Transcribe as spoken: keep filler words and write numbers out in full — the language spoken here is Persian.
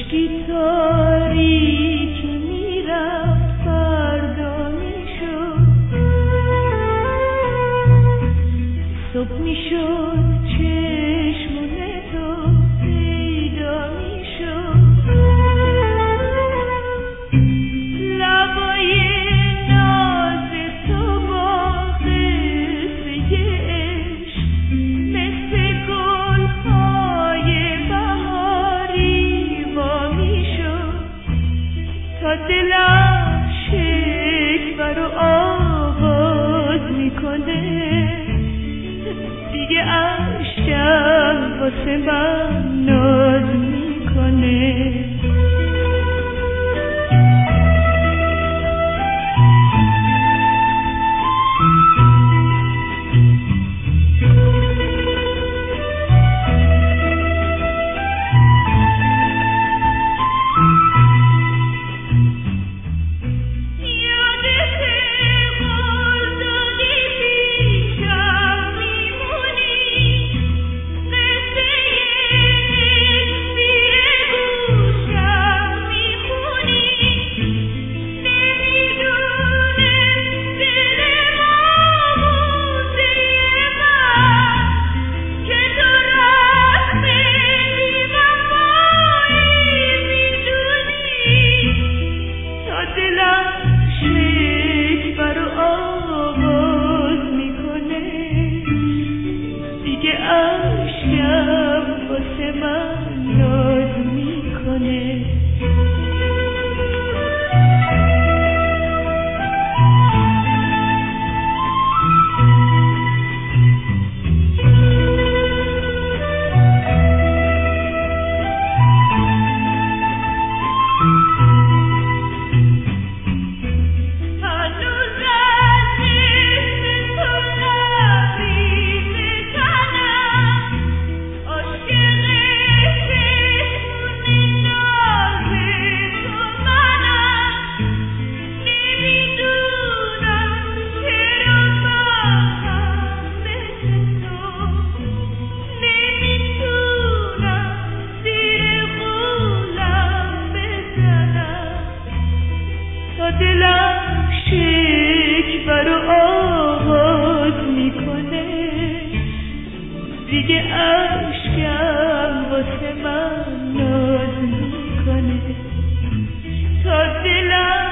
خشکی تاریک میرفت فردا میشد، صبح میشد چشمون تو پیدا میشد، لبای ناز تو با قصه عشق مثل گلهای بهاری وا میشد، تا دلم شکوه رو آواز میکنه، دیگه عشقم واسه من ناز میکنه. دلم شکوه رو آواز میکنه، دیگه عشقم واسه من ناز میکنه، تا دلم